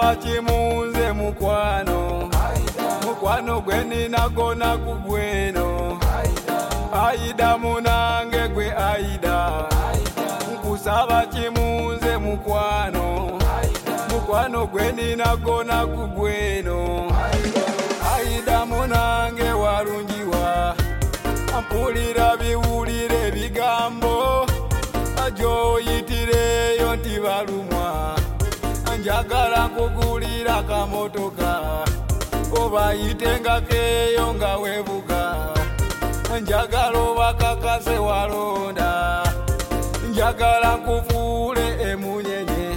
Kusaba chimunze mukwano, mukwano gweni nagona kubweno. Aida munange gwe Aida, kusaba chimunze mukwano, mukwano gweni nagona kubweno. Aida munange walungiwa, ampulira biwulire bigambo, ajo yitireyo nti balumwa. Njagala nkugulira kamotoka, oba yitenga keyo nga webuga. Njagala obakakase walonda, njagala nkufuule emunyenye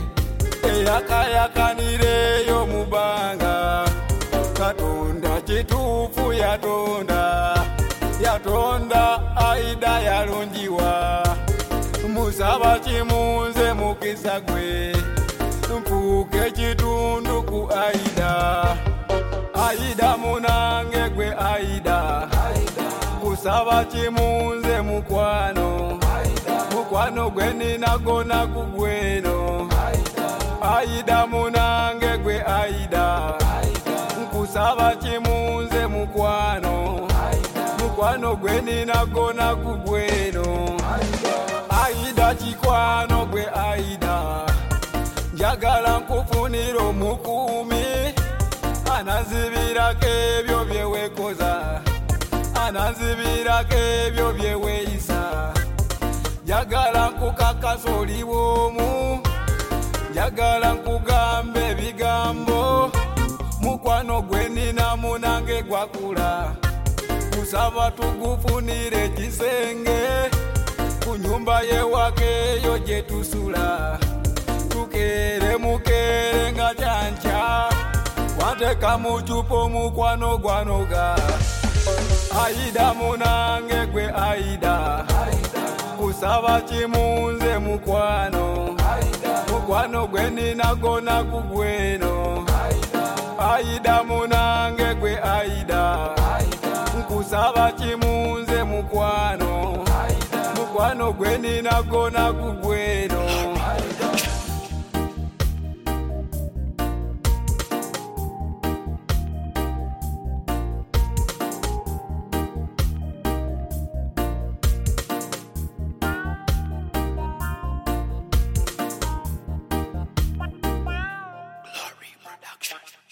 eyakayakanireyo mubanga. Katonda kituufu yatonda, yatonda Aida yalungiwa. Musaba chimunze mukisa gwe, mpuuke kitundu ku Aida. Aida munange gwe Aida, kusaba chimunze mukwano, mukwano gweni nagona kubweno. Aida munange gwe Aida, kusaba chimunze mukwano, mukwano gweni nagona kubweno. Aida chikwano gwe Aida, njagala nkufunira omukumi, ananzibirako ebyo byewekoza, ananzibirako ebyo byeweyisa. Njagala nkukakasa oli bwomu, njagala nkugambe ebigambo, mukwano gwenina munange gwakula. Kusaba tugufunire kisenge, ku nyumba yewakeyo gye tusula. Tukere mukere nga kyanca, wateka mucupa mukwano gwanoga. Aida munange gwe Aida, kusaba chimunze mukwano, mukwano gweni nagona kubweno. Aida munange gwe Aida, kusaba chimunze mukwano, mukwano gweni nagona kubweno. Glory Production.